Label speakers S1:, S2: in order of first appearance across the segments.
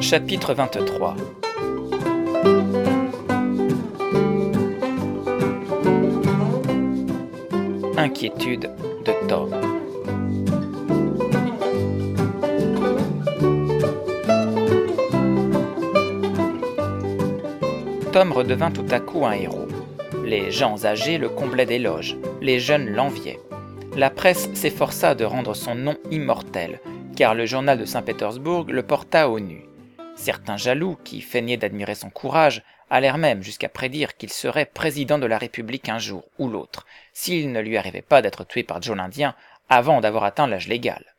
S1: Chapitre 23. Inquiétude de Tom. Tom redevint tout à coup un héros. Les gens âgés le comblaient d'éloges, les jeunes l'enviaient. La presse s'efforça de rendre son nom immortel, car le journal de Saint-Pétersbourg le porta aux nues. Certains jaloux, qui feignaient d'admirer son courage, allèrent même jusqu'à prédire qu'il serait président de la République un jour ou l'autre, s'il ne lui arrivait pas d'être tué par Joe l'Indien avant d'avoir atteint l'âge légal.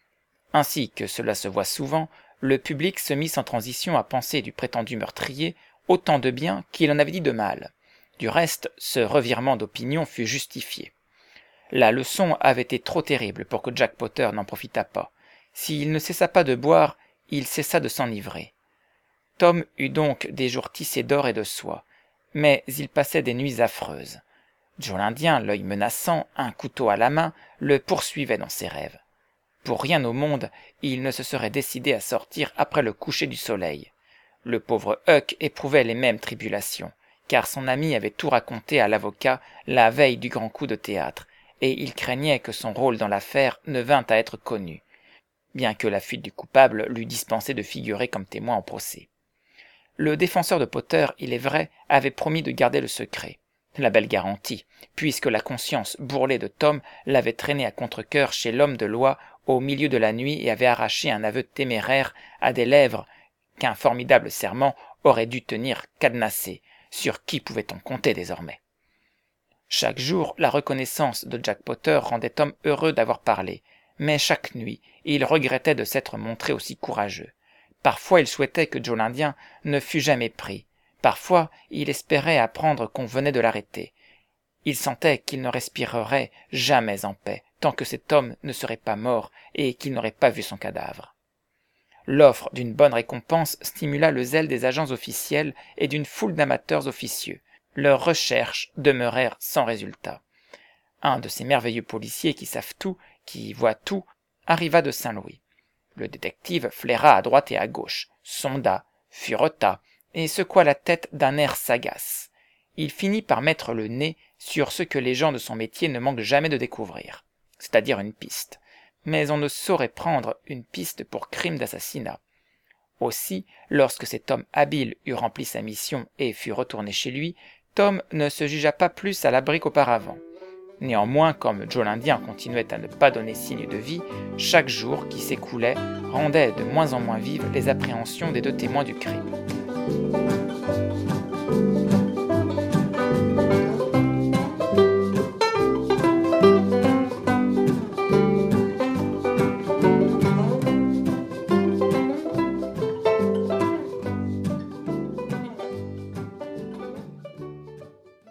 S1: Ainsi que cela se voit souvent, le public se mit sans transition à penser du prétendu meurtrier autant de bien qu'il en avait dit de mal. Du reste, ce revirement d'opinion fut justifié. La leçon avait été trop terrible pour que Jack Potter n'en profitât pas. S'il ne cessa pas de boire, il cessa de s'enivrer. Tom eut donc des jours tissés d'or et de soie, mais il passait des nuits affreuses. Joe l'Indien, l'œil menaçant, un couteau à la main, le poursuivait dans ses rêves. Pour rien au monde, il ne se serait décidé à sortir après le coucher du soleil. Le pauvre Huck éprouvait les mêmes tribulations, car son ami avait tout raconté à l'avocat la veille du grand coup de théâtre, et il craignait que son rôle dans l'affaire ne vînt à être connu, bien que la fuite du coupable l'eût dispensé de figurer comme témoin au procès. Le défenseur de Potter, il est vrai, avait promis de garder le secret. La belle garantie, puisque la conscience bourrelée de Tom l'avait traîné à contre-cœur chez l'homme de loi au milieu de la nuit et avait arraché un aveu téméraire à des lèvres qu'un formidable serment aurait dû tenir cadenassées. Sur qui pouvait-on compter désormais ? Chaque jour, la reconnaissance de Jack Potter rendait Tom heureux d'avoir parlé, mais chaque nuit, il regrettait de s'être montré aussi courageux. Parfois, il souhaitait que Joe l'Indien ne fût jamais pris. Parfois, il espérait apprendre qu'on venait de l'arrêter. Il sentait qu'il ne respirerait jamais en paix, tant que cet homme ne serait pas mort et qu'il n'aurait pas vu son cadavre. L'offre d'une bonne récompense stimula le zèle des agents officiels et d'une foule d'amateurs officieux. Leurs recherches demeurèrent sans résultat. Un de ces merveilleux policiers qui savent tout, qui voient tout, arriva de Saint-Louis. Le détective flaira à droite et à gauche, sonda, fureta, et secoua la tête d'un air sagace. Il finit par mettre le nez sur ce que les gens de son métier ne manquent jamais de découvrir, c'est-à-dire une piste. Mais on ne saurait prendre une piste pour crime d'assassinat. Aussi, lorsque cet homme habile eut rempli sa mission et fut retourné chez lui, Tom ne se jugea pas plus à l'abri qu'auparavant. Néanmoins, comme Joe l'Indien continuait à ne pas donner signe de vie, chaque jour qui s'écoulait rendait de moins en moins vives les appréhensions des deux témoins du crime.